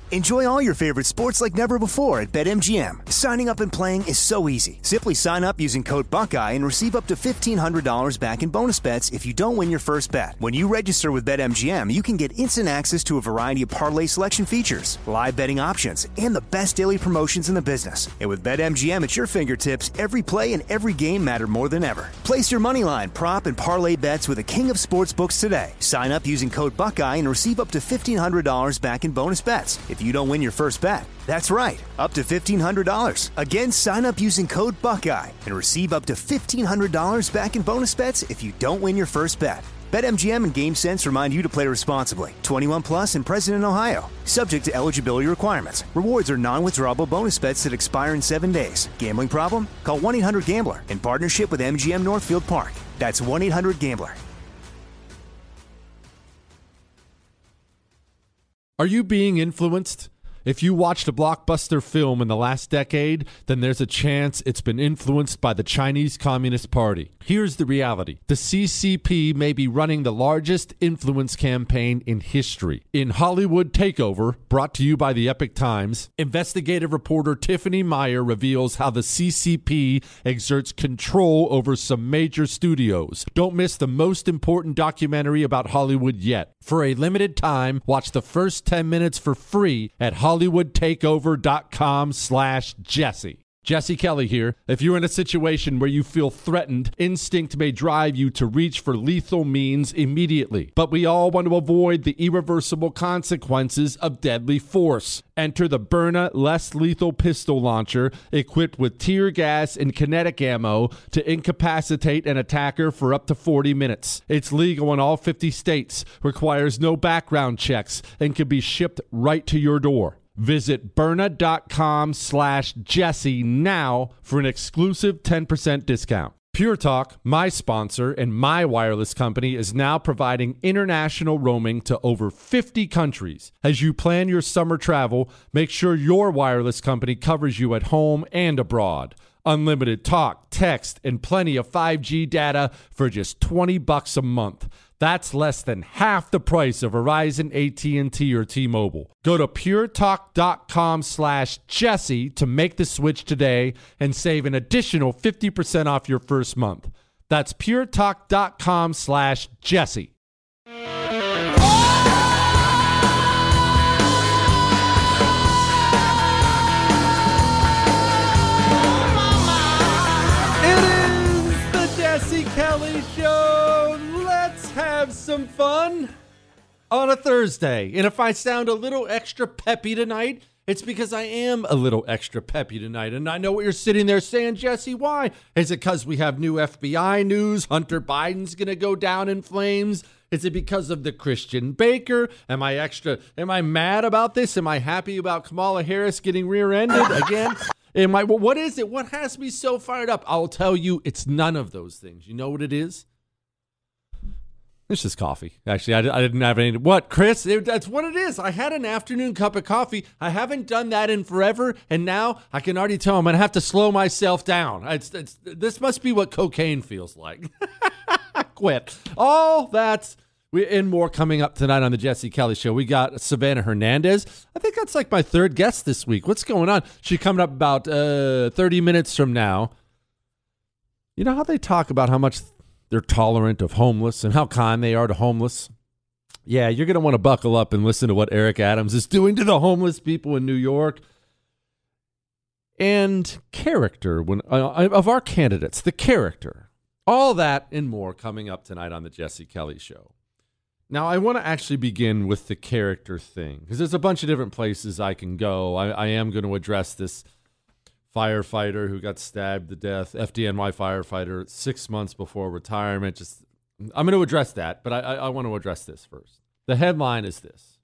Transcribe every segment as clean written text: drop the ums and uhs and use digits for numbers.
Enjoy all your favorite sports like never before at BetMGM. Signing up and playing is so easy. Simply sign up using code Buckeye and receive up to $1,500 back in bonus bets if you don't win your first bet. When you register with BetMGM, you can get instant access to a variety of parlay selection features, live betting options, and the best daily promotions in the business. And with BetMGM at your fingertips, every play and every game matter more than ever. Place your moneyline, prop, and parlay bets with the king of sportsbooks today. Sign up using code Buckeye and receive up to $1,500 back in bonus bets if you don't win your first bet. That's right, up to $1,500. Again, sign up using code Buckeye and receive up to $1,500 back in bonus bets if you don't win your first bet. BetMGM and GameSense remind you to play responsibly. 21 plus and present in Ohio. Subject to eligibility requirements. Rewards are non-withdrawable bonus bets that expire in 7 days. Gambling problem? Call 1-800-GAMBLER in partnership with MGM Northfield Park. That's 1-800-GAMBLER. Are you being influenced? If you watched a blockbuster film in the last decade, then there's a chance it's been influenced by the Chinese Communist Party. Here's the reality. The CCP may be running the largest influence campaign in history. In Hollywood Takeover, brought to you by the Epic Times, investigative reporter Tiffany Meyer reveals how the CCP exerts control over some major studios. Don't miss the most important documentary about Hollywood yet. For a limited time, watch the first 10 minutes for free at HollywoodTakeover.com/Jesse. Jesse Kelly here. If you're in a situation where you feel threatened, instinct may drive you to reach for lethal means immediately. But we all want to avoid the irreversible consequences of deadly force. Enter the Byrna less lethal pistol launcher equipped with tear gas and kinetic ammo to incapacitate an attacker for up to 40 minutes. It's legal in all 50 states, requires no background checks, and can be shipped right to your door. Visit Byrna.com/Jesse now for an exclusive 10% discount. Pure Talk, my sponsor and my wireless company, is now providing international roaming to over 50 countries. As you plan your summer travel, make sure your wireless company covers you at home and abroad. Unlimited talk, text, and plenty of 5G data for just $20 a month. That's less than half the price of Verizon, AT&T, or T-Mobile. Go to puretalk.com/Jesse to make the switch today and save an additional 50% off your first month. That's puretalk.com/Jesse. It is the Jesse Kelly Show. Let's have some fun on a Thursday. And if I sound a little extra peppy tonight, it's because I am a little extra peppy tonight. And I know what you're sitting there saying, Jesse, why? Is it because we have new FBI news? Hunter Biden's going to go down in flames? Is it because of the Christian Baker? Am I mad about this? Am I happy about Kamala Harris getting rear-ended again? What is it? What has me so fired up? I'll tell you, it's none of those things. You know what it is? It's just coffee. Actually, I didn't have any. What, Chris? That's what it is. I had an afternoon cup of coffee. I haven't done that in forever, and now I can already tell I'm going to have to slow myself down. This must be what cocaine feels like. Quit. All that's and more coming up tonight on the Jesse Kelly Show. We got Savannah Hernandez. I think that's like my third guest this week. What's going on? She's coming up about 30 minutes from now. You know how they talk about how much they're tolerant of homeless and how kind they are to homeless? Yeah, you're going to want to buckle up and listen to what Eric Adams is doing to the homeless people in New York. And character of our candidates, the character. All that and more coming up tonight on the Jesse Kelly Show. Now, I want to actually begin with the character thing, because there's a bunch of different places I can go. I am going to address this firefighter who got stabbed to death, FDNY firefighter, 6 months before retirement. I'm going to address that, but I want to address this first. The headline is this: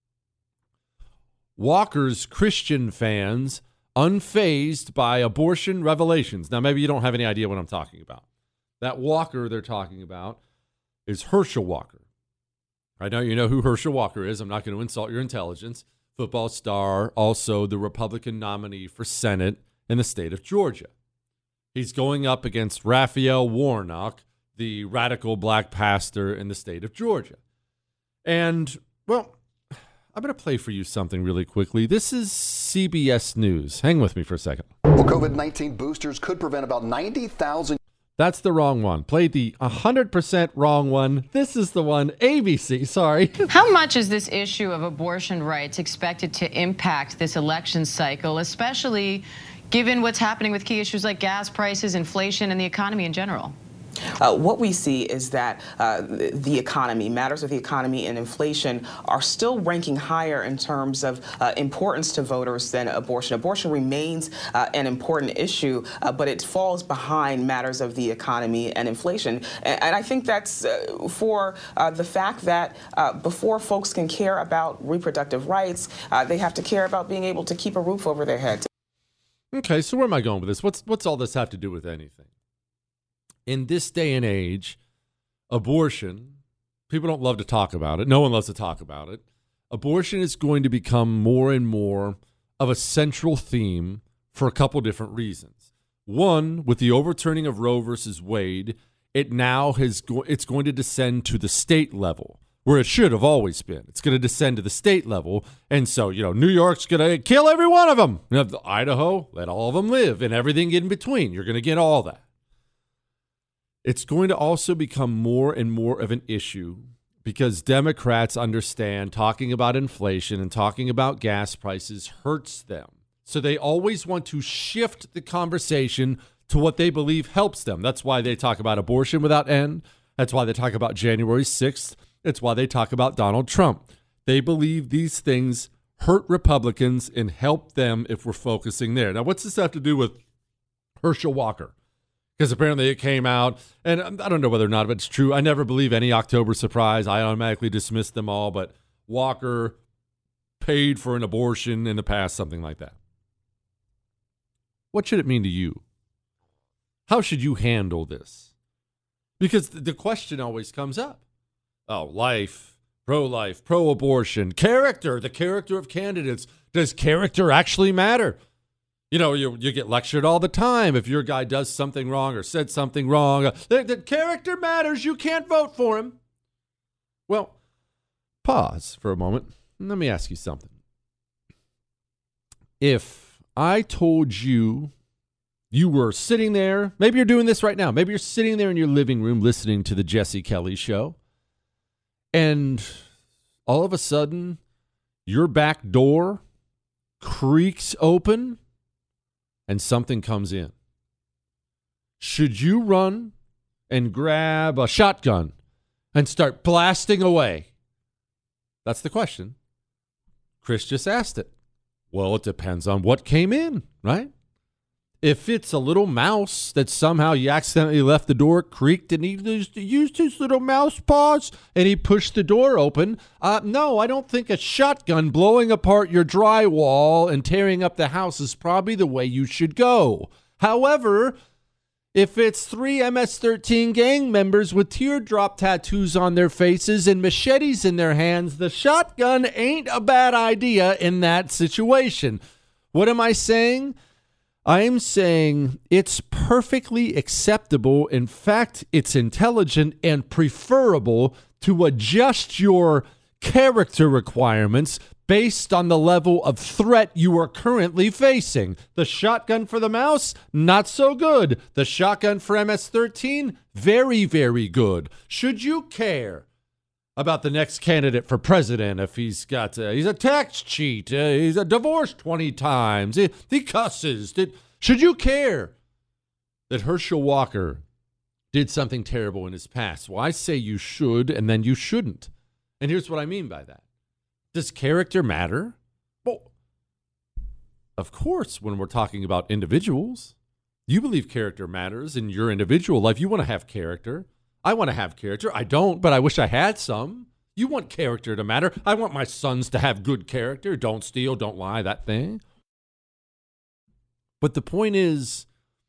Walker's Christian fans unfazed by abortion revelations. Now, maybe you don't have any idea what I'm talking about. That Walker they're talking about is Herschel Walker. I know you know who Herschel Walker is. I'm not going to insult your intelligence. Football star, also the Republican nominee for Senate in the state of Georgia. He's going up against Raphael Warnock, the radical black pastor in the state of Georgia. And, well, I'm going to play for you something really quickly. This is CBS News. Hang with me for a second. Well, COVID-19 boosters could prevent about 90,000. That's the wrong one. Played the 100% wrong one. This is the one. ABC, sorry. How much is this issue of abortion rights expected to impact this election cycle, especially given what's happening with key issues like gas prices, inflation, and the economy in general? What we see is that the economy, matters of the economy and inflation are still ranking higher in terms of importance to voters than abortion. Abortion remains an important issue, but it falls behind matters of the economy and inflation. And I think that's for the fact that before folks can care about reproductive rights, they have to care about being able to keep a roof over their head. Okay, so where am I going with this? What's all this have to do with anything? In this day and age, abortion, people don't love to talk about it. No one loves to talk about it. Abortion is going to become more and more of a central theme for a couple different reasons. One, with the overturning of Roe versus Wade, it's going to descend to the state level, where it should have always been. It's going to descend to the state level. And so, New York's going to kill every one of them. Idaho, let all of them live, and everything in between. You're going to get all that. It's going to also become more and more of an issue because Democrats understand talking about inflation and talking about gas prices hurts them. So they always want to shift the conversation to what they believe helps them. That's why they talk about abortion without end. That's why they talk about January 6th. It's why they talk about Donald Trump. They believe these things hurt Republicans and help them if we're focusing there. Now, what's this have to do with Herschel Walker? Because apparently it came out, and I don't know whether or not it's true. I never believe any October surprise. I automatically dismiss them all, but Walker paid for an abortion in the past, something like that. What should it mean to you? How should you handle this? Because the question always comes up. Oh, life, pro-abortion, character, the character of candidates. Does character actually matter? You get lectured all the time if your guy does something wrong or said something wrong. The character matters. You can't vote for him. Well, pause for a moment. Let me ask you something. If I told you were sitting there, maybe you're doing this right now. Maybe you're sitting there in your living room listening to the Jesse Kelly Show, and all of a sudden your back door creaks open and something comes in. Should you run and grab a shotgun and start blasting away? That's the question. Chris just asked it. Well, it depends on what came in, right? If it's a little mouse that somehow you accidentally left the door creaked and he used his little mouse paws and he pushed the door open, no, I don't think a shotgun blowing apart your drywall and tearing up the house is probably the way you should go. However, if it's 3 MS-13 gang members with teardrop tattoos on their faces and machetes in their hands, the shotgun ain't a bad idea in that situation. What am I saying? I'm saying it's perfectly acceptable. In fact, it's intelligent and preferable to adjust your character requirements based on the level of threat you are currently facing. The shotgun for the mouse, not so good. The shotgun for MS-13, very, very good. Should you care about the next candidate for president if he's a tax cheat, he's divorced 20 times, he cusses? Should you care that Herschel Walker did something terrible in his past? Well, I say you should, and then you shouldn't. And here's what I mean by that. Does character matter? Well, of course, when we're talking about individuals. You believe character matters in your individual life. You want to have character. I want to have character. I don't, but I wish I had some. You want character to matter. I want my sons to have good character. Don't steal, don't lie, that thing. But the point is,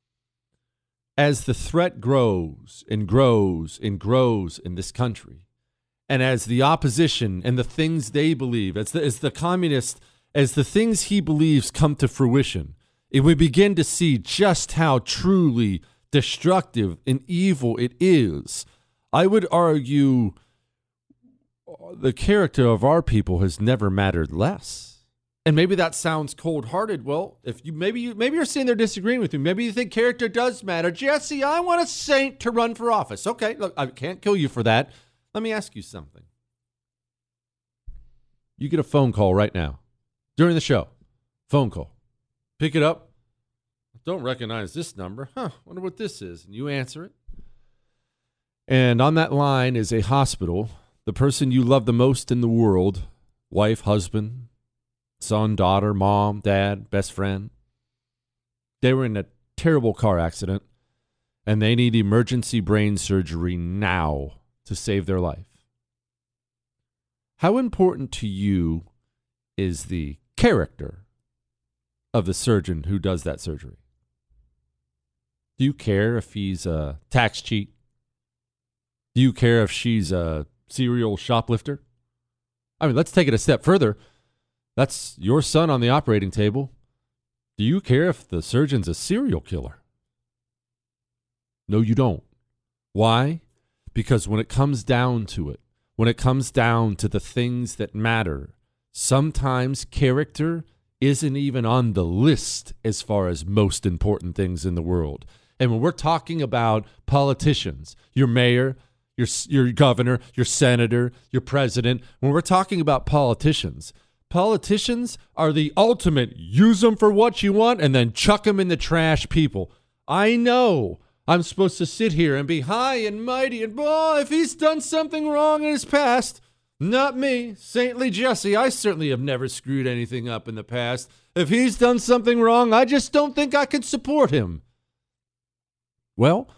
as the threat grows and grows and grows in this country, and as the opposition and the things they believe, as the communist, as the things he believes come to fruition, and we begin to see just how truly destructive and evil it is, I would argue the character of our people has never mattered less. And maybe that sounds cold-hearted. Well, if you maybe you're sitting there disagreeing with me. Maybe you think character does matter. Jesse, I want a saint to run for office. Okay, look, I can't kill you for that. Let me ask you something. You get a phone call right now during the show. Phone call. Pick it up. Don't recognize this number. Wonder what this is. And you answer it. And on that line is a hospital. The person you love the most in the world, wife, husband, son, daughter, mom, dad, best friend. They were in a terrible car accident, and they need emergency brain surgery now to save their life. How important to you is the character of the surgeon who does that surgery? Do you care if he's a tax cheat? Do you care if she's a serial shoplifter? I mean, let's take it a step further. That's your son on the operating table. Do you care if the surgeon's a serial killer? No, you don't. Why? Because when it comes down to it, when it comes down to the things that matter, sometimes character isn't even on the list as far as most important things in the world. And when we're talking about politicians, your mayor, your governor, your senator, your president, when we're talking about politicians are the ultimate use them for what you want and then chuck them in the trash people. I know I'm supposed to sit here and be high and mighty and, if he's done something wrong in his past, not me, saintly Jesse. I certainly have never screwed anything up in the past. If he's done something wrong, I just don't think I can support him. Well,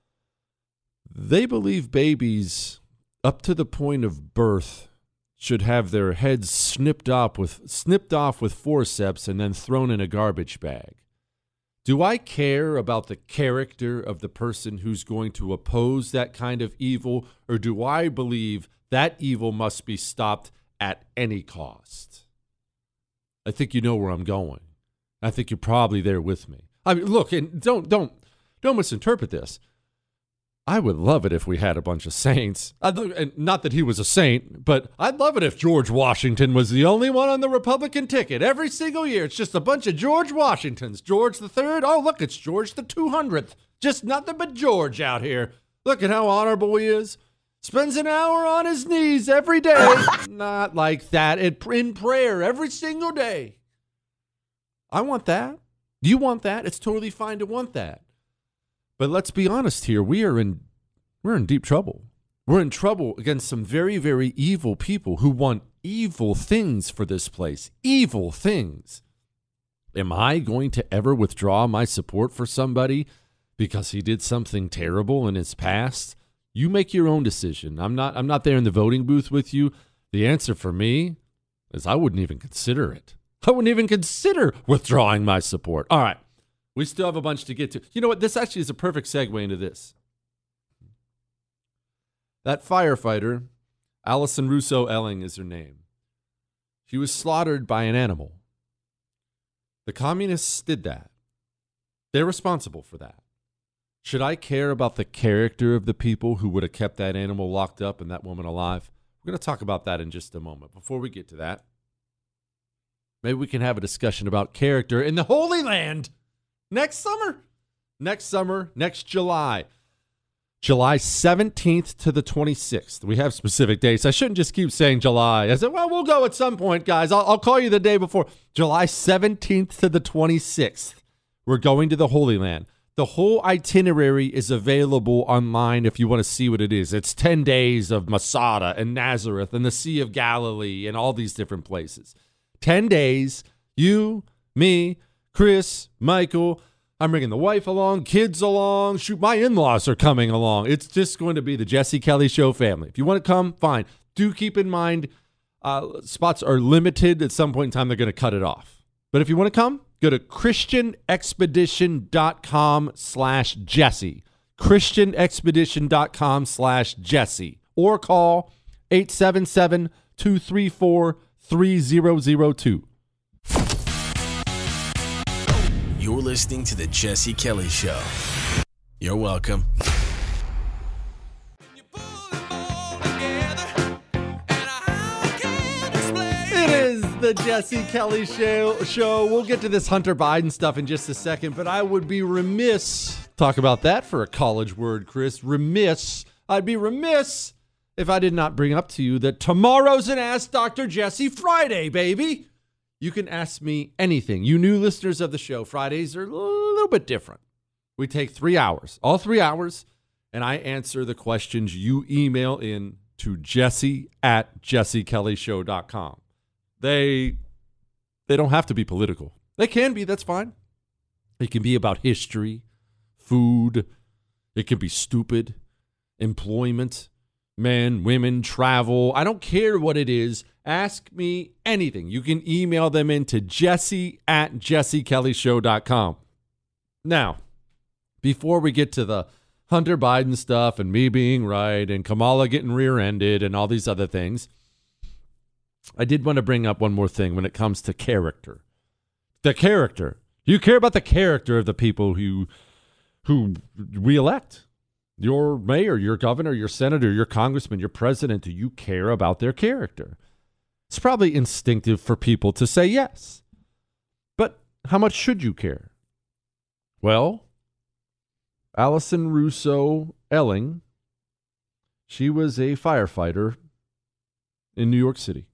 they believe babies up to the point of birth should have their heads snipped off with forceps and then thrown in a garbage bag. Do I care about the character of the person who's going to oppose that kind of evil, or do I believe that evil must be stopped at any cost? I think you know where I'm going. I think you're probably there with me. I mean, look, and don't misinterpret this. I would love it if we had a bunch of saints. And not that he was a saint, but I'd love it if George Washington was the only one on the Republican ticket. Every single year, it's just a bunch of George Washingtons. George the Third. Oh, look, it's George the 200th. Just nothing but George out here. Look at how honorable he is. Spends an hour on his knees every day. Not like that. In prayer every single day. I want that. Do you want that? It's totally fine to want that. But let's be honest here. We're in deep trouble. We're in trouble against some very, very evil people who want evil things for this place. Evil things. Am I going to ever withdraw my support for somebody because he did something terrible in his past? You make your own decision. I'm not there in the voting booth with you. The answer for me is I wouldn't even consider it. I wouldn't even consider withdrawing my support. All right. We still have a bunch to get to. You know what? This actually is a perfect segue into this. That firefighter, Allison Russo Elling is her name. She was slaughtered by an animal. The communists did that. They're responsible for that. Should I care about the character of the people who would have kept that animal locked up and that woman alive? We're going to talk about that in just a moment. Before we get to that, maybe we can have a discussion about character in the Holy Land. Next July. July 17th to the 26th. We have specific dates. I shouldn't just keep saying July. I said, well, we'll go at some point, guys. I'll call you the day before. July 17th to the 26th. We're going to the Holy Land. The whole itinerary is available online if you want to see what it is. It's 10 days of Masada and Nazareth and the Sea of Galilee and all these different places. 10 days, you, me, Chris, Michael, I'm bringing the wife along, kids along. Shoot, my in-laws are coming along. It's just going to be the Jesse Kelly Show family. If you want to come, fine. Do keep in mind, spots are limited. At some point in time, they're going to cut it off. But if you want to come, go to christianexpedition.com/Jesse. christianexpedition.com/Jesse. Or call 877-234-3002. You're listening to The Jesse Kelly Show. You're welcome. Jesse Kelly show. We'll get to this Hunter Biden stuff in just a second, but I would be remiss, talk about that for a college word, Chris, remiss. I'd be remiss if I did not bring up to you that tomorrow's an Ask Dr. Jesse Friday, baby. You can ask me anything. You new listeners of the show, Fridays are a little bit different. We take 3 hours, all 3 hours, and I answer the questions you email in to jesse@jessekellyshow.com. They don't have to be political. They can be, that's fine. It can be about history, food. It can be stupid, employment, men, women, travel. I don't care what it is. Ask me anything. You can email them in to jesse@jessekellyshow.com. Now, before we get to the Hunter Biden stuff and me being right and Kamala getting rear-ended and all these other things, I did want to bring up one more thing when it comes to character. The character. Do you care about the character of the people who we elect? Your mayor, your governor, your senator, your congressman, your president, do you care about their character? It's probably instinctive for people to say yes. But how much should you care? Well, Allison Russo Elling, she was a firefighter in New York City,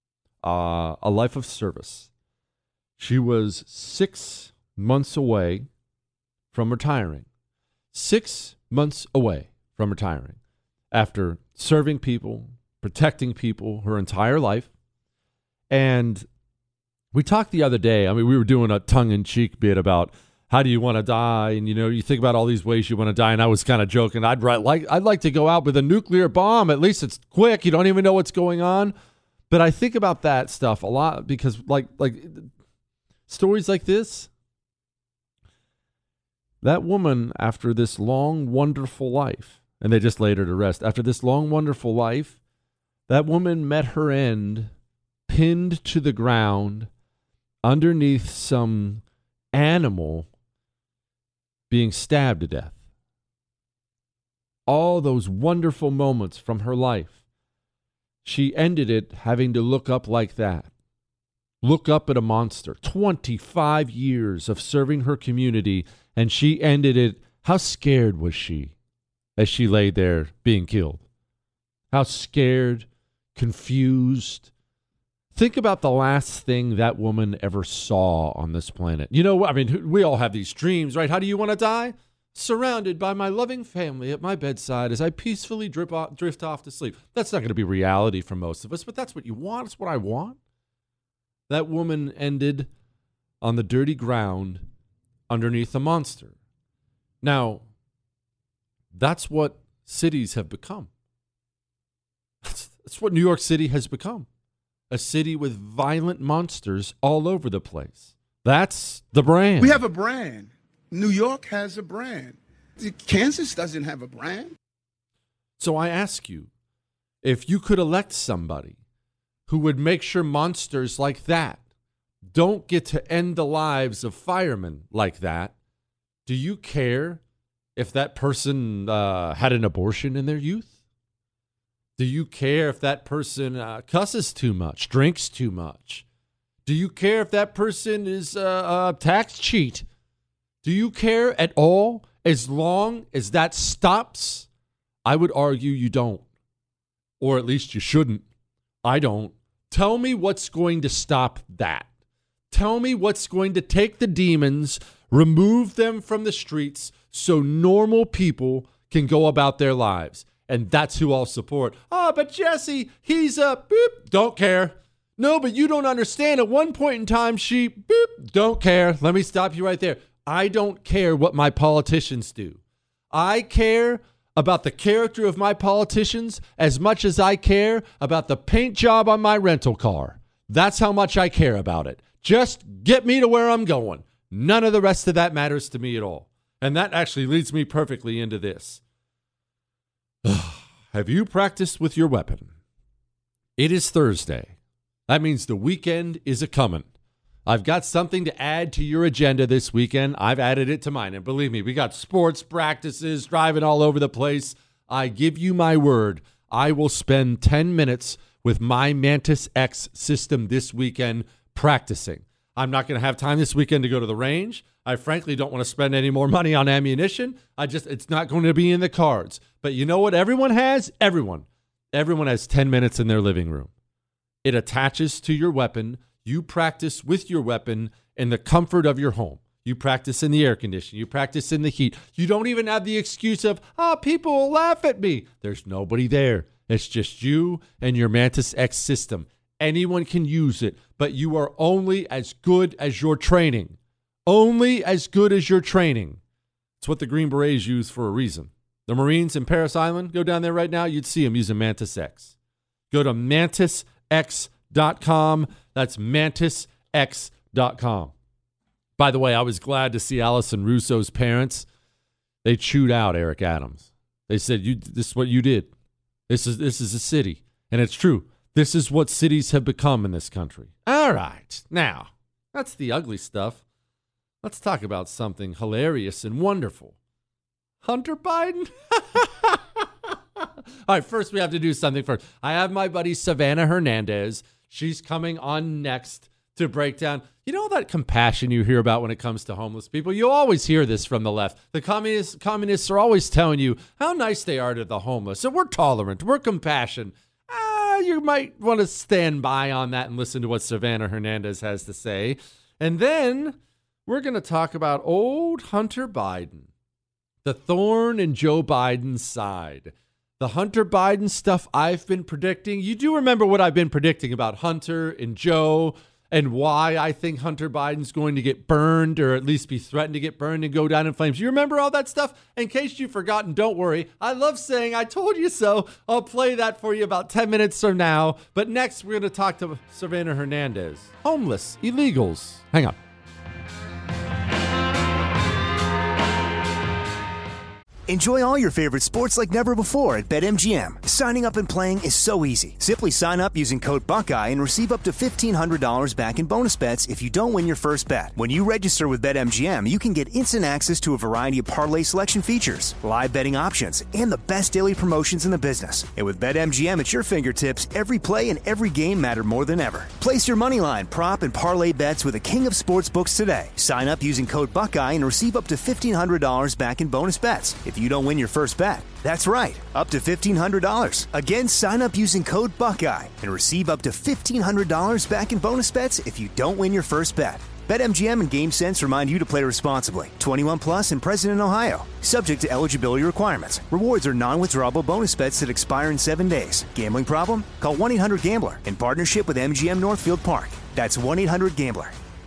a life of service. She was 6 months away from retiring. 6 months away from retiring after serving people, protecting people her entire life. And we talked the other day, I mean, we were doing a tongue-in-cheek bit about how do you want to die? And, you know, you think about all these ways you want to die. And I was kind of joking. I'd like to go out with a nuclear bomb. At least it's quick. You don't even know what's going on. But I think about that stuff a lot because like stories like this, that woman, after this long, wonderful life, and they just laid her to rest. After this long, wonderful life, that woman met her end pinned to the ground underneath some animal being stabbed to death. All those wonderful moments from her life, she ended it having to look up like that. Look up at a monster. 25 years of serving her community, and she ended it. How scared was she as she lay there being killed? How scared, confused. Think about the last thing that woman ever saw on this planet. You know, I mean, we all have these dreams, right? How do you want to die? Surrounded by my loving family at my bedside as I peacefully drift off to sleep. That's not going to be reality for most of us, but that's what you want. It's what I want. That woman ended on the dirty ground underneath a monster. Now, that's what cities have become. That's what New York City has become. A city with violent monsters all over the place. That's the brand. We have a brand. New York has a brand. Kansas doesn't have a brand. So I ask you, if you could elect somebody who would make sure monsters like that don't get to end the lives of firemen like that, do you care if that person had an abortion in their youth? Do you care if that person cusses too much, drinks too much? Do you care if that person is a tax cheat? Do you care at all as long as that stops? I would argue you don't, or at least you shouldn't. I don't. Tell me what's going to stop that. Tell me what's going to take the demons, remove them from the streets so normal people can go about their lives. And that's who I'll support. Oh, but Jesse, he's a boop. Don't care. No, but you don't understand. At one point in time, she boop. Don't care. Let me stop you right there. I don't care what my politicians do. I care about the character of my politicians as much as I care about the paint job on my rental car. That's how much I care about it. Just get me to where I'm going. None of the rest of that matters to me at all. And that actually leads me perfectly into this. Have you practiced with your weapon? It is Thursday. That means the weekend is a-coming. I've got something to add to your agenda this weekend. I've added it to mine. And believe me, we got sports practices, driving all over the place. I give you my word, I will spend 10 minutes with my Mantis X system this weekend practicing. I'm not going to have time this weekend to go to the range. I frankly don't want to spend any more money on ammunition. It's not going to be in the cards. But you know what everyone has? Everyone has 10 minutes in their living room. It attaches to your weapon. You practice with your weapon in the comfort of your home. You practice in the air conditioning. You practice in the heat. You don't even have the excuse of, people will laugh at me. There's nobody there. It's just you and your Mantis X system. Anyone can use it, but you are only as good as your training. Only as good as your training. It's what the Green Berets use for a reason. The Marines in Parris Island, go down there right now, you'd see them using Mantis X. Go to MantisX.com. That's MantisX.com. By the way, I was glad to see Allison Russo's parents. They chewed out Eric Adams. They said, this is what you did. This is a city. And it's true. This is what cities have become in this country. All right. Now, that's the ugly stuff. Let's talk about something hilarious and wonderful. Hunter Biden? All right, first we have to do something first. I have my buddy Savannah Hernandez. She's coming on next to break down. You know that compassion you hear about when it comes to homeless people? You always hear this from the left. The communists are always telling you how nice they are to the homeless. So we're tolerant. We're compassionate. You might want to stand by on that and listen to what Savannah Hernandez has to say. And then we're going to talk about old Hunter Biden, the thorn in Joe Biden's side. The Hunter Biden stuff I've been predicting. You do remember what I've been predicting about Hunter and Joe and why I think Hunter Biden's going to get burned or at least be threatened to get burned and go down in flames. You remember all that stuff? In case you've forgotten, don't worry. I love saying I told you so. I'll play that for you about 10 minutes from now. But next, we're going to talk to Savannah Hernandez. Homeless, illegals. Hang on. Enjoy all your favorite sports like never before at BetMGM. Signing up and playing is so easy. Simply sign up using code Buckeye and receive up to $1,500 back in bonus bets if you don't win your first bet. When you register with BetMGM, you can get instant access to a variety of parlay selection features, live betting options, and the best daily promotions in the business. And with BetMGM at your fingertips, every play and every game matter more than ever. Place your moneyline, prop, and parlay bets with the king of sportsbooks today. Sign up using code Buckeye and receive up to $1,500 back in bonus bets if you don't win your first bet. That's right, up to $1,500. Again, sign up using code Buckeye and receive up to $1,500 back in bonus bets if you don't win your first bet. BetMGM and GameSense remind you to play responsibly. 21 plus and present in Ohio. Subject to eligibility requirements. Rewards are non-withdrawable bonus bets that expire in 7 days. Gambling problem? Call 1-800-GAMBLER in partnership with MGM Northfield Park. That's 1-800-GAMBLER.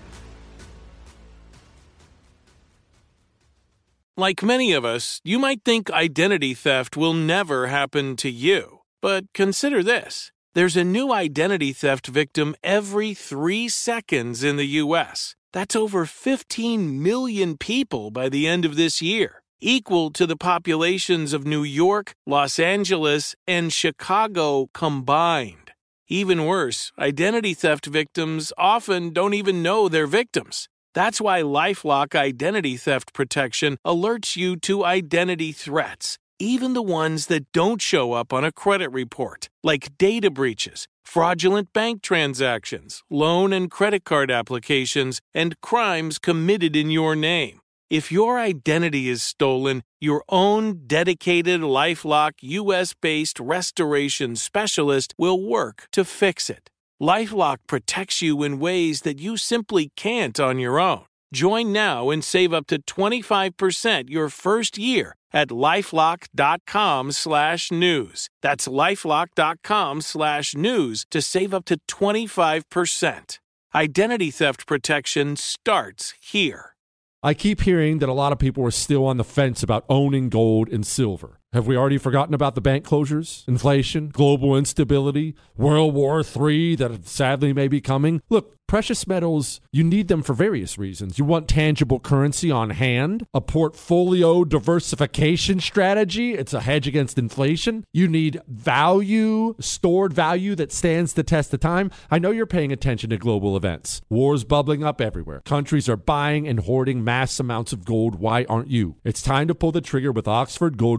Like many of us, you might think identity theft will never happen to you. But consider this. There's a new identity theft victim every 3 seconds in the U.S. That's over 15 million people by the end of this year, equal to the populations of New York, Los Angeles, and Chicago combined. Even worse, identity theft victims often don't even know they're victims. That's why LifeLock Identity Theft Protection alerts you to identity threats, even the ones that don't show up on a credit report, like data breaches, fraudulent bank transactions, loan and credit card applications, and crimes committed in your name. If your identity is stolen, your own dedicated LifeLock U.S.-based restoration specialist will work to fix it. LifeLock protects you in ways that you simply can't on your own. Join now and save up to 25% your first year at LifeLock.com/news. That's LifeLock.com/news to save up to 25%. Identity theft protection starts here. I keep hearing that a lot of people are still on the fence about owning gold and silver. Have we already forgotten about the bank closures, inflation, global instability, World War III that sadly may be coming? Look, precious metals, you need them for various reasons. You want tangible currency on hand, a portfolio diversification strategy. It's a hedge against inflation. You need value, stored value that stands the test of time. I know you're paying attention to global events. Wars bubbling up everywhere. Countries are buying and hoarding mass amounts of gold. Why aren't you? It's time to pull the trigger with Oxford Gold Group and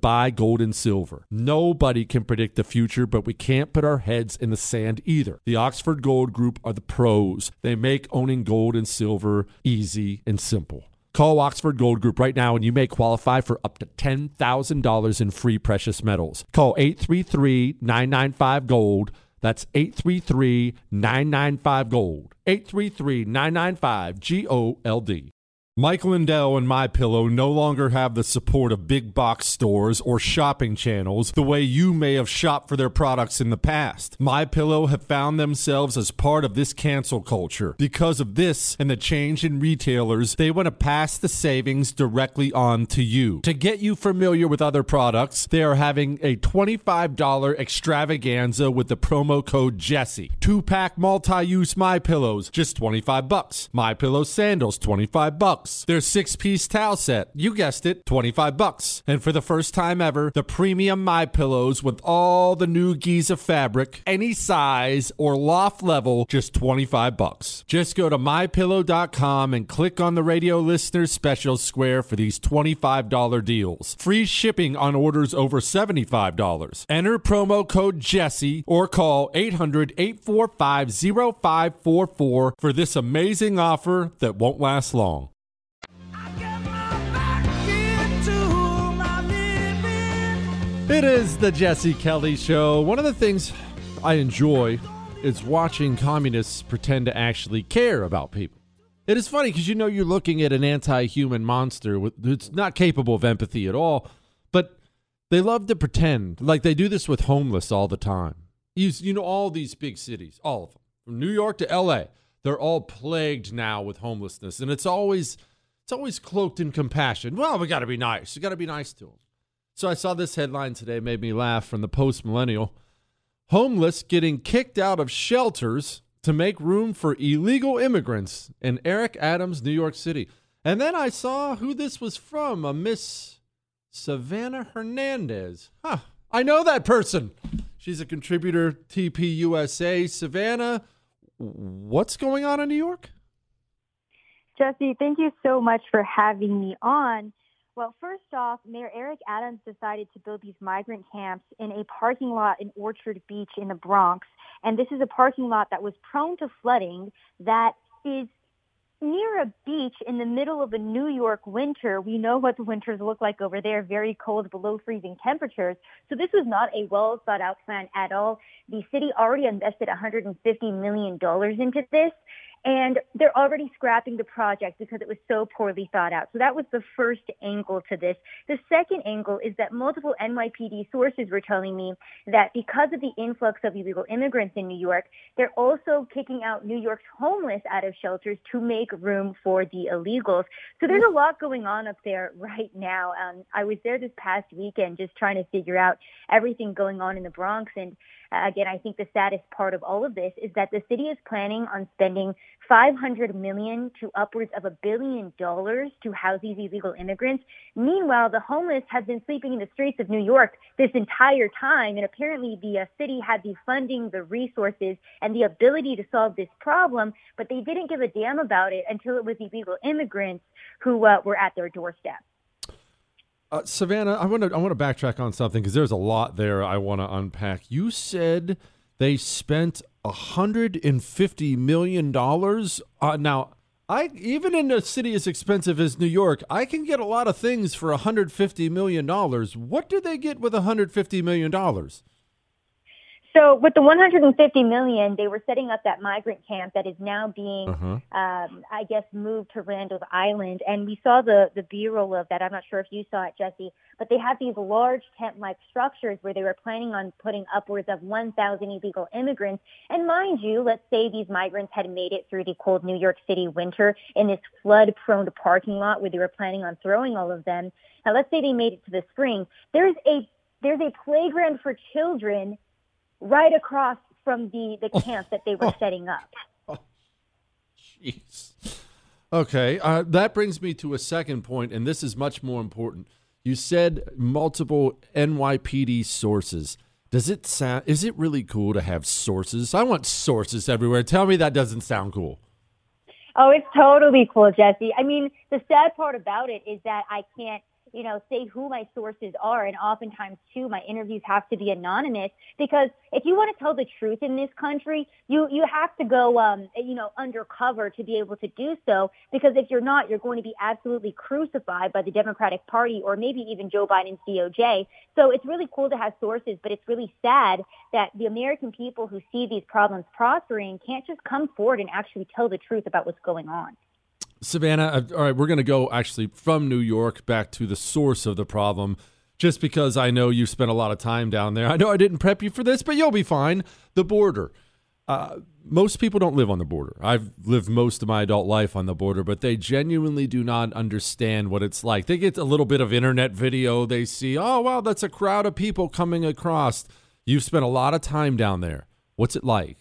buy gold and silver. Nobody can predict the future, but we can't put our heads in the sand either. The Oxford Gold Group are the pros. They make owning gold and silver easy and simple. Call Oxford Gold Group right now and you may qualify for up to $10,000 in free precious metals. Call 833-995-GOLD. That's 833-995-GOLD. 833-995-GOLD. Mike Lindell and MyPillow no longer have the support of big box stores or shopping channels the way you may have shopped for their products in the past. MyPillow have found themselves as part of this cancel culture. Because of this and the change in retailers, they want to pass the savings directly on to you. To get you familiar with other products, they are having a $25 extravaganza with the promo code Jesse. 2-pack multi-use MyPillows, just $25. MyPillow sandals, $25. Their 6-piece towel set, you guessed it, $25. And for the first time ever, the premium MyPillows with all the new Giza fabric, any size or loft level, just $25. Just go to MyPillow.com and click on the radio listeners special square for these $25 deals. Free shipping on orders over $75. Enter promo code Jesse or call 800-845-0544 for this amazing offer that won't last long. It is the Jesse Kelly Show. One of the things I enjoy is watching communists pretend to actually care about people. It is funny because you're looking at an anti-human monster that's not capable of empathy at all, but they love to pretend. Like they do this with homeless all the time. All these big cities, all of them, from New York to L.A., they're all plagued now with homelessness, and it's always cloaked in compassion. Well, we got to be nice. We got to be nice to them. So I saw this headline today, made me laugh, from the Post-Millennial. Homeless getting kicked out of shelters to make room for illegal immigrants in Eric Adams, New York City. And then I saw who this was from, a Miss Savannah Hernandez. I know that person. She's a contributor, TPUSA. Savannah, what's going on in New York? Jesse, thank you so much for having me on. Well, first off, Mayor Eric Adams decided to build these migrant camps in a parking lot in Orchard Beach in the Bronx. And this is a parking lot that was prone to flooding that is near a beach in the middle of a New York winter. We know what the winters look like over there, very cold, below freezing temperatures. So this was not a well thought out plan at all. The city already invested $150 million into this. And they're already scrapping the project because it was so poorly thought out. So that was the first angle to this. The second angle is that multiple NYPD sources were telling me that because of the influx of illegal immigrants in New York, they're also kicking out New York's homeless out of shelters to make room for the illegals. So there's a lot going on up there right now. I was there this past weekend just trying to figure out everything going on in the Bronx. And again, I think the saddest part of all of this is that the city is planning on spending $500 million to upwards of $1 billion to house these illegal immigrants. Meanwhile, the homeless have been sleeping in the streets of New York this entire time, and apparently the city had the funding, the resources, and the ability to solve this problem, but they didn't give a damn about it until it was illegal immigrants who were at their doorstep. Savannah, I want to backtrack on something because there's a lot there I want to unpack. You said they spent $150 million. Now, even in a city as expensive as New York, I can get a lot of things for $150 million. What do they get with $150 million? So with the $150 million, they were setting up that migrant camp that is now being, I guess, moved to Randall's Island. And we saw the B-roll of that. I'm not sure if you saw it, Jesse, but they have these large tent-like structures where they were planning on putting upwards of 1,000 illegal immigrants. And mind you, let's say these migrants had made it through the cold New York City winter in this flood-prone parking lot where they were planning on throwing all of them. Now, let's say they made it to the spring. There's a playground for children right across from the camp that they were setting up. Jeez. Okay, that brings me to a second point, and this is much more important. You said multiple NYPD sources. Is it really cool to have sources? I want sources everywhere. Tell me that doesn't sound cool. Oh, it's totally cool, Jesse. I mean, the sad part about it is that I can't say who my sources are. And oftentimes, too, my interviews have to be anonymous because if you want to tell the truth in this country, you have to go, undercover to be able to do so. Because if you're not, you're going to be absolutely crucified by the Democratic Party or maybe even Joe Biden's DOJ. So it's really cool to have sources, but it's really sad that the American people who see these problems prospering can't just come forward and actually tell the truth about what's going on. Savannah, all right, we're going to go actually from New York back to the source of the problem, just because I know you spent a lot of time down there. I know I didn't prep you for this, but you'll be fine. The border. Most people don't live on the border. I've lived most of my adult life on the border, but they genuinely do not understand what it's like. They get a little bit of internet video. They see, oh, wow, that's a crowd of people coming across. You've spent a lot of time down there. What's it like?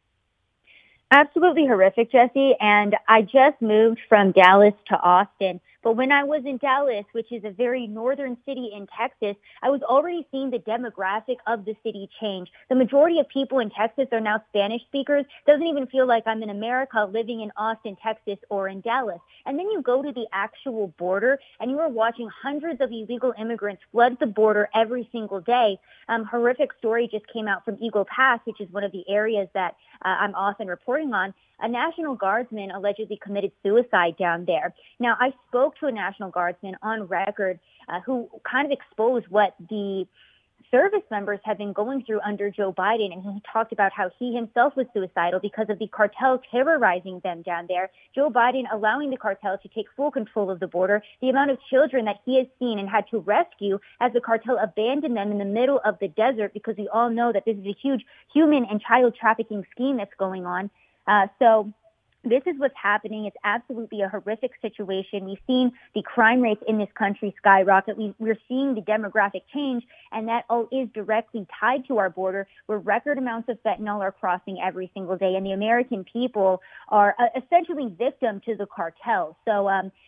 Absolutely horrific, Jesse. And I just moved from Dallas to Austin. But when I was in Dallas, which is a very northern city in Texas, I was already seeing the demographic of the city change. The majority of people in Texas are now Spanish speakers. Doesn't even feel like I'm in America living in Austin, Texas, or in Dallas. And then you go to the actual border, and you are watching hundreds of illegal immigrants flood the border every single day. Horrific story just came out from Eagle Pass, which is one of the areas that I'm often reporting on. A National Guardsman allegedly committed suicide down there. Now, I spoke to a National Guardsman on record who kind of exposed what the service members have been going through under Joe Biden, and he talked about how he himself was suicidal because of the cartel terrorizing them down there. Joe Biden allowing the cartel to take full control of the border, the amount of children that he has seen and had to rescue as the cartel abandoned them in the middle of the desert, because we all know that this is a huge human and child trafficking scheme that's going on. So this is what's happening. It's absolutely a horrific situation. We've seen the crime rates in this country skyrocket. We're seeing the demographic change, and that all is directly tied to our border, where record amounts of fentanyl are crossing every single day, and the American people are essentially victim to the cartel. So,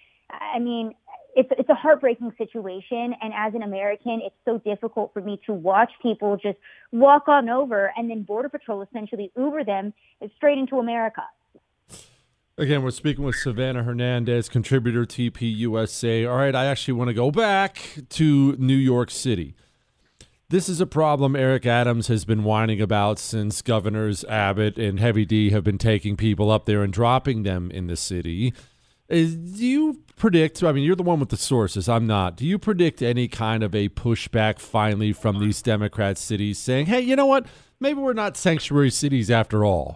it's a heartbreaking situation, and as an American, it's so difficult for me to watch people just walk on over and then Border Patrol essentially Uber them straight into America. Again, we're speaking with Savannah Hernandez, contributor, TPUSA. All right, I actually want to go back to New York City. This is a problem Eric Adams has been whining about since Governors Abbott and Heavy D have been taking people up there and dropping them in the city. Do you predict, I mean, you're the one with the sources, I'm not. Do you predict any kind of a pushback finally from these Democrat cities saying, hey, you know what, maybe we're not sanctuary cities after all?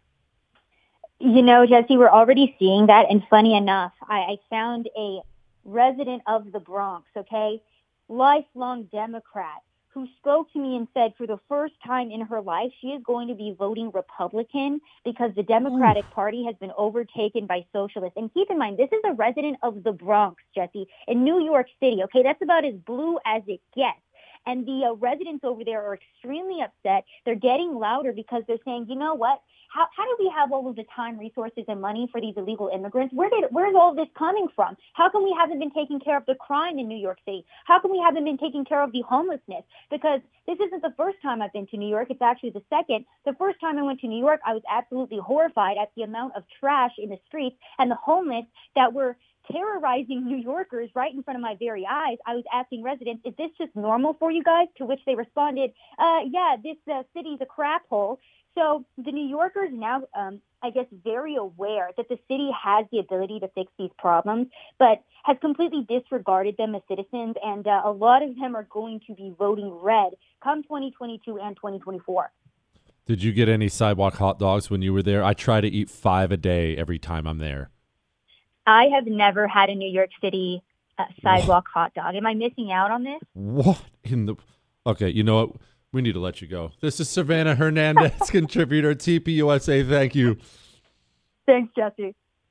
You know, Jesse, we're already seeing that. And funny enough, I found a resident of the Bronx, okay, lifelong Democrat, who spoke to me and said for the first time in her life, she is going to be voting Republican because the Democratic Party has been overtaken by socialists. And keep in mind, this is a resident of the Bronx, Jesse, in New York City. Okay, that's about as blue as it gets. And the residents over there are extremely upset. They're getting louder because they're saying, you know what? How do we have all of the time, resources, and money for these illegal immigrants? Where's all of this coming from? How come we haven't been taking care of the crime in New York City? How come we haven't been taking care of the homelessness? Because this isn't the first time I've been to New York. It's actually the second. The first time I went to New York, I was absolutely horrified at the amount of trash in the streets and the homeless that were terrorizing New Yorkers right in front of my very eyes. I was asking residents, is this just normal for you guys? To which they responded, yeah, this city's a crap hole. So the New Yorkers now, I guess, very aware that the city has the ability to fix these problems, but has completely disregarded them as citizens, and a lot of them are going to be voting red come 2022 and 2024. Did you get any sidewalk hot dogs when you were there? I try to eat 5 a day every time I'm there. I have never had a New York City sidewalk hot dog. Am I missing out on this? What in the... Okay, you know what? We need to let you go. This is Savannah Hernandez, contributor, TPUSA. Thank you. Thanks, Jesse.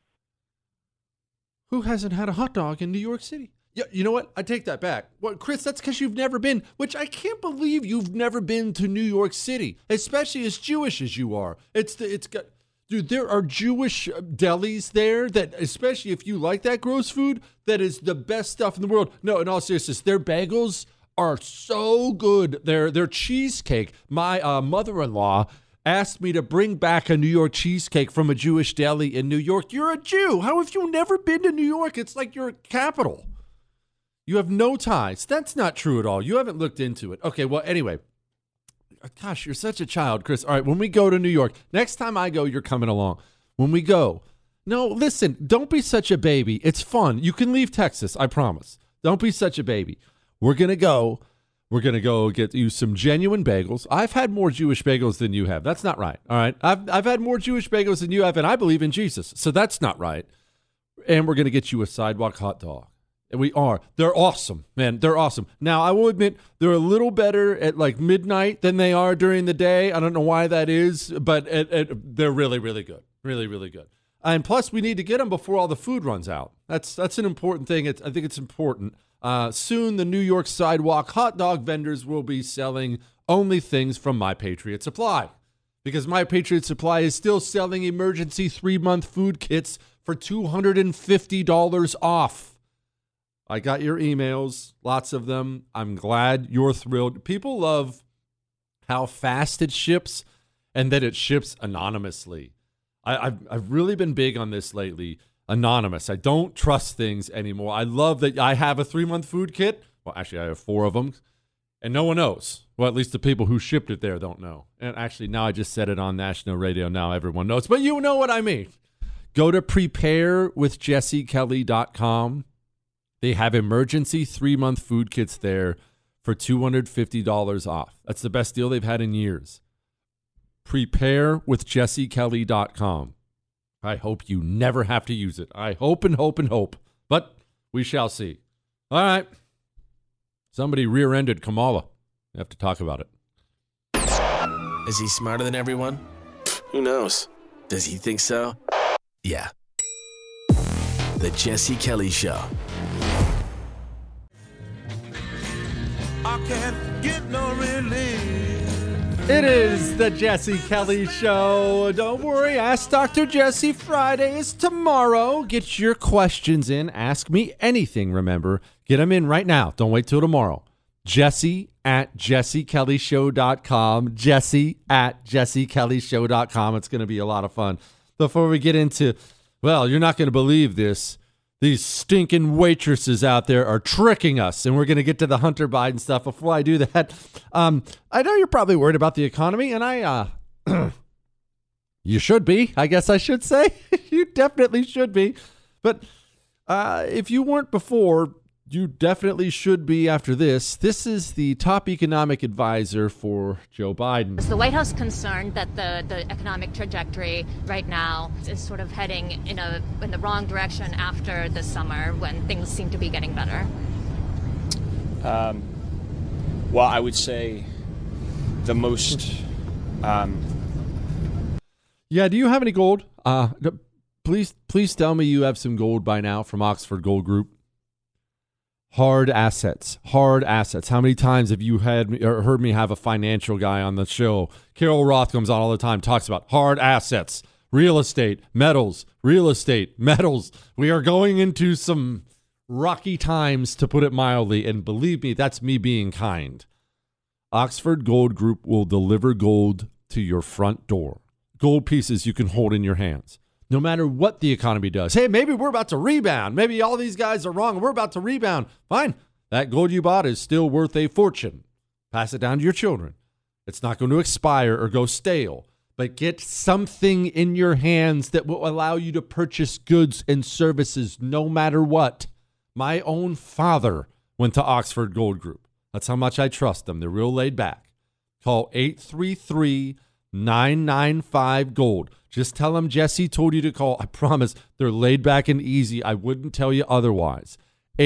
Who hasn't had a hot dog in New York City? Yeah, you know what? I take that back. Well, Chris, that's because you've never been, which I can't believe you've never been to New York City, especially as Jewish as you are. Dude, there are Jewish delis there that, especially if you like that gross food, that is the best stuff in the world. No, in all seriousness, their bagels are so good. Their cheesecake. My mother-in-law asked me to bring back a New York cheesecake from a Jewish deli in New York. You're a Jew. How have you never been to New York? It's like your capital. You have no ties. That's not true at all. You haven't looked into it. Okay, well, anyway. Gosh, you're such a child, Chris. All right, when we go to New York, next time I go, you're coming along. When we go, no, listen, don't be such a baby. It's fun. You can leave Texas, I promise. Don't be such a baby. We're going to go get you some genuine bagels. I've had more Jewish bagels than you have. That's not right. All right. I've had more Jewish bagels than you have, and I believe in Jesus. So that's not right. And we're going to get you a sidewalk hot dog. And we are. They're awesome, man. They're awesome. Now, I will admit, they're a little better at like midnight than they are during the day. I don't know why that is, but they're really, really good. Really, really good. And plus, we need to get them before all the food runs out. That's an important thing. I think it's important. Soon, the New York sidewalk hot dog vendors will be selling only things from My Patriot Supply, because My Patriot Supply is still selling emergency 3-month food kits for $250 off. I got your emails, lots of them. I'm glad you're thrilled. People love how fast it ships and that it ships anonymously. I've really been big on this lately. Anonymous. I don't trust things anymore. I love that I have a 3-month food kit. Well, actually, I have 4 of them, and no one knows. Well, at least the people who shipped it there don't know. And actually, now I just said it on national radio. Now everyone knows. But you know what I mean. Go to preparewithjessekelly.com. They have emergency 3-month food kits there for $250 off. That's the best deal they've had in years. Preparewithjessekelly.com. I hope you never have to use it. I hope and hope and hope. But we shall see. All right. Somebody rear-ended Kamala. We have to talk about it. Is he smarter than everyone? Who knows? Does he think so? Yeah. The Jesse Kelly Show. I can't get no relief. It is the Jesse Kelly Show. Don't worry, Ask Dr. Jesse Friday is tomorrow. Get your questions in. Ask me anything, remember. Get them in right now. Don't wait till tomorrow. Jesse@jessekellyshow.com. Jesse@jessekellyshow.com. It's going to be a lot of fun. Before we get into, well, you're not going to believe this. These stinking waitresses out there are tricking us, and we're going to get to the Hunter Biden stuff. Before I do that, I know you're probably worried about the economy, and you should be, I guess I should say. You definitely should be. But if you weren't before, you definitely should be after this. This is the top economic advisor for Joe Biden. Is the White House concerned that the economic trajectory right now is sort of heading in the wrong direction after the summer when things seem to be getting better? Well, I would say the most... Yeah, do you have any gold? Please tell me you have some gold by now from Oxford Gold Group. Hard assets. How many times have you heard me have a financial guy on the show? Carol Roth comes on all the time, talks about hard assets, real estate, metals. We are going into some rocky times, to put it mildly, and believe me, that's me being kind. Oxford Gold Group will deliver gold to your front door. Gold pieces you can hold in your hands. No matter what the economy does. Hey, maybe we're about to rebound. Maybe all these guys are wrong and we're about to rebound. Fine. That gold you bought is still worth a fortune. Pass it down to your children. It's not going to expire or go stale. But get something in your hands that will allow you to purchase goods and services no matter what. My own father went to Oxford Gold Group. That's how much I trust them. They're real laid back. Call 833-995-GOLD. Just tell them Jesse told you to call. I promise they're laid back and easy. I wouldn't tell you otherwise.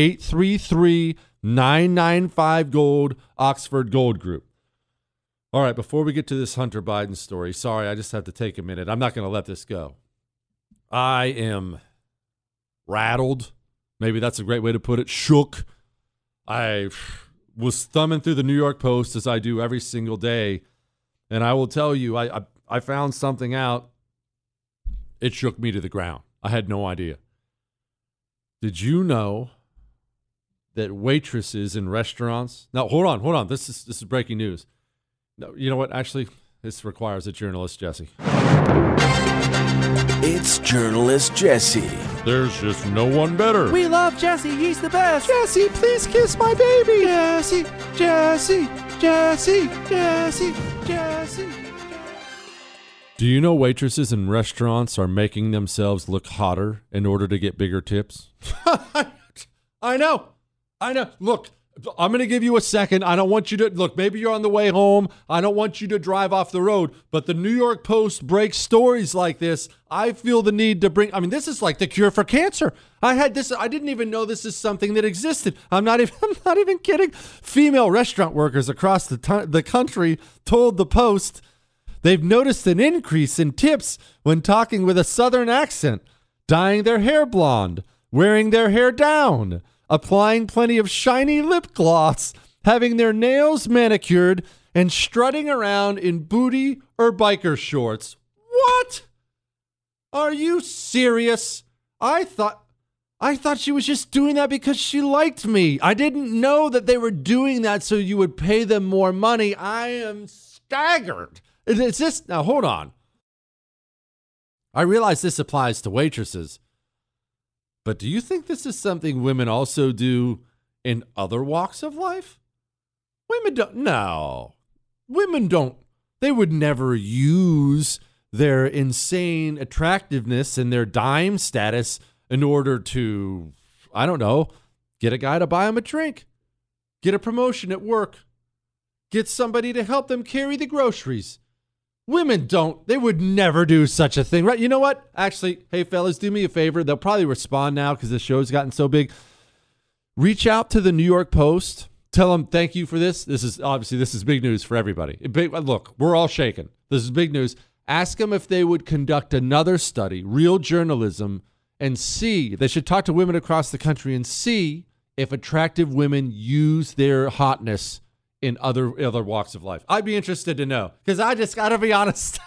833-995-GOLD, Oxford Gold Group. All right, before we get to this Hunter Biden story, sorry, I just have to take a minute. I'm not going to let this go. I am rattled. Maybe that's a great way to put it. Shook. I was thumbing through the New York Post as I do every single day. And I will tell you, I found something out. It shook me to the ground. I had no idea. Did you know that waitresses in restaurants... Now, hold on. This is breaking news. No, you know what? Actually, this requires a journalist, Jesse. It's Journalist Jesse. There's just no one better. We love Jesse. He's the best. Jesse, please kiss my baby. Jesse, Jesse, Jesse, Jesse, Jesse. Do you know waitresses in restaurants are making themselves look hotter in order to get bigger tips? I know. Look, I'm going to give you a second. I don't want you to, look, maybe you're on the way home. I don't want you to drive off the road. But the New York Post breaks stories like this. I feel the need to bring, this is like the cure for cancer. I didn't even know this is something that existed. I'm not even kidding. Female restaurant workers across the country told the Post they've noticed an increase in tips when talking with a Southern accent, dyeing their hair blonde, wearing their hair down, applying plenty of shiny lip gloss, having their nails manicured, and strutting around in booty or biker shorts. What? Are you serious? I thought she was just doing that because she liked me. I didn't know that they were doing that so you would pay them more money. I am staggered. It's just, now hold on. I realize this applies to waitresses, but do you think this is something women also do in other walks of life? Women don't. No. Women don't. They would never use their insane attractiveness and their dime status in order to, I don't know, get a guy to buy them a drink, get a promotion at work, get somebody to help them carry the groceries. Women don't. They would never do such a thing, right? You know what? Actually, hey, fellas, do me a favor. They'll probably respond now because the show's gotten so big. Reach out to the New York Post. Tell them thank you for this. This is big news for everybody. Look, we're all shaking. This is big news. Ask them if they would conduct another study, real journalism, and see. They should talk to women across the country and see if attractive women use their hotness in other walks of life. I'd be interested to know, because I just got to be honest.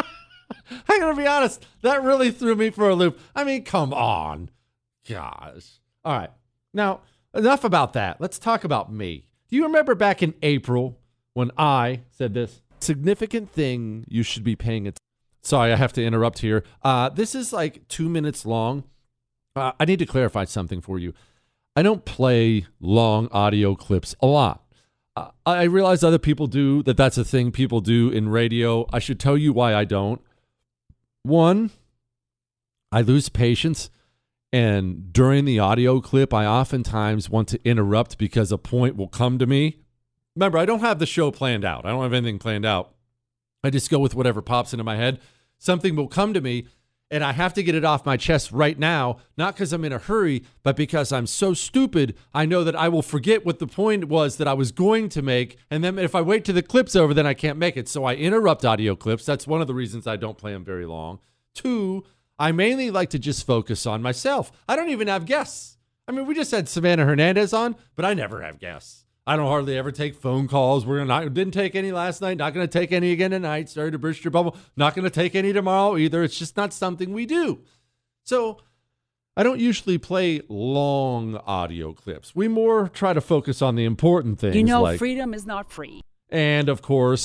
I got to be honest. That really threw me for a loop. Come on. Gosh. All right. Now, enough about that. Let's talk about me. Do you remember back in April when I said this? Significant thing you should be paying attention. Sorry, I have to interrupt here. This is like 2 minutes long. I need to clarify something for you. I don't play long audio clips a lot. I realize other people do, that's a thing people do in radio. I should tell you why I don't. One, I lose patience. And during the audio clip, I oftentimes want to interrupt because a point will come to me. Remember, I don't have the show planned out. I don't have anything planned out. I just go with whatever pops into my head. Something will come to me, and I have to get it off my chest right now, not because I'm in a hurry, but because I'm so stupid, I know that I will forget what the point was that I was going to make, and then if I wait till the clip's over, then I can't make it. So I interrupt audio clips. That's one of the reasons I don't play them very long. Two, I mainly like to just focus on myself. I don't even have guests. We just had Savannah Hernandez on, but I never have guests. I don't hardly ever take phone calls. Didn't take any last night. Not going to take any again tonight. Sorry to burst your bubble. Not going to take any tomorrow either. It's just not something we do. So I don't usually play long audio clips. We more try to focus on the important things. Freedom is not free. And of course,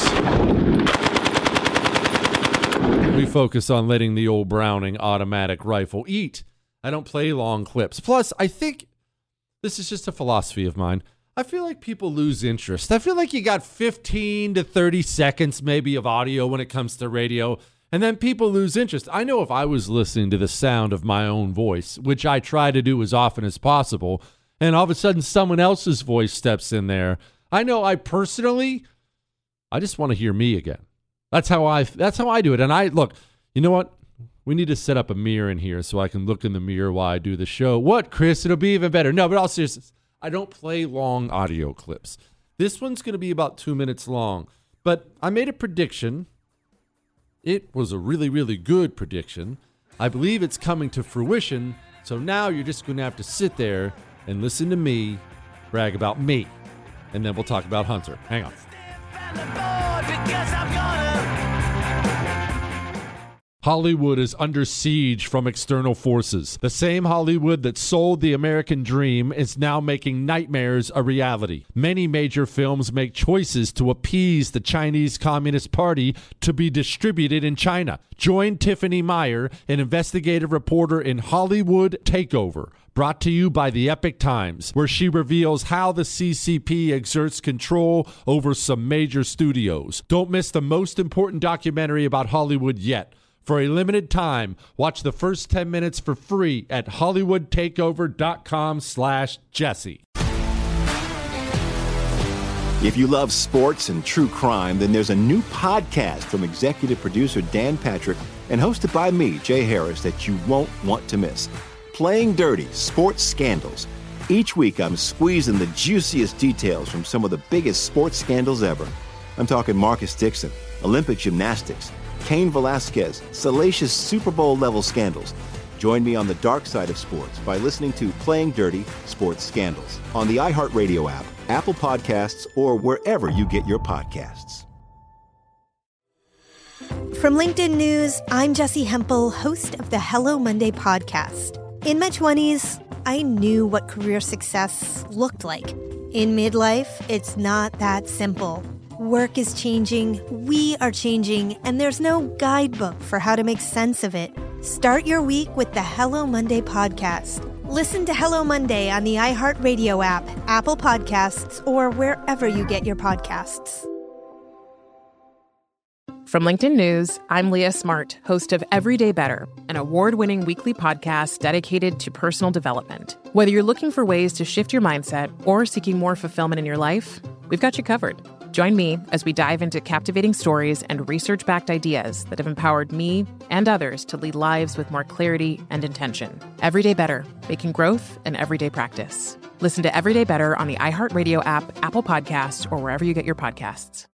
we focus on letting the old Browning automatic rifle eat. I don't play long clips. Plus, I think this is just a philosophy of mine. I feel like people lose interest. I feel like you got 15 to 30 seconds maybe of audio when it comes to radio, and then people lose interest. I know if I was listening to the sound of my own voice, which I try to do as often as possible, and all of a sudden someone else's voice steps in there, I know I just want to hear me again. That's how I do it. And look, you know what? We need to set up a mirror in here so I can look in the mirror while I do the show. What, Chris? It'll be even better. No, but all seriousness, I don't play long audio clips. This one's going to be about 2 minutes long, but I made a prediction. It was a really, really good prediction. I believe it's coming to fruition, so now you're just going to have to sit there and listen to me brag about me, and then we'll talk about Hunter. Hang on. Hollywood is under siege from external forces. The same Hollywood that sold the American dream is now making nightmares a reality. Many major films make choices to appease the Chinese Communist Party to be distributed in China. Join Tiffany Meyer, an investigative reporter in Hollywood Takeover, brought to you by the Epic Times, where she reveals how the CCP exerts control over some major studios. Don't miss the most important documentary about Hollywood yet. For a limited time, watch the first 10 minutes for free at hollywoodtakeover.com/Jesse. If you love sports and true crime, then there's a new podcast from executive producer Dan Patrick and hosted by me, Jay Harris, that you won't want to miss. Playing Dirty: Sports Scandals. Each week, I'm squeezing the juiciest details from some of the biggest sports scandals ever. I'm talking Marcus Dixon, Olympic gymnastics, Cain Velasquez, salacious Super Bowl-level scandals. Join me on the dark side of sports by listening to Playing Dirty: Sports Scandals on the iHeartRadio app, Apple Podcasts, or wherever you get your podcasts. From LinkedIn News, I'm Jessie Hempel, host of the Hello Monday podcast. In my 20s, I knew what career success looked like. In midlife, it's not that simple. Work is changing, we are changing, and there's no guidebook for how to make sense of it. Start your week with the Hello Monday podcast. Listen to Hello Monday on the iHeartRadio app, Apple Podcasts, or wherever you get your podcasts. From LinkedIn News, I'm Leah Smart, host of Everyday Better, an award-winning weekly podcast dedicated to personal development. Whether you're looking for ways to shift your mindset or seeking more fulfillment in your life, we've got you covered. Join me as we dive into captivating stories and research-backed ideas that have empowered me and others to lead lives with more clarity and intention. Everyday Better, making growth an everyday practice. Listen to Everyday Better on the iHeartRadio app, Apple Podcasts, or wherever you get your podcasts.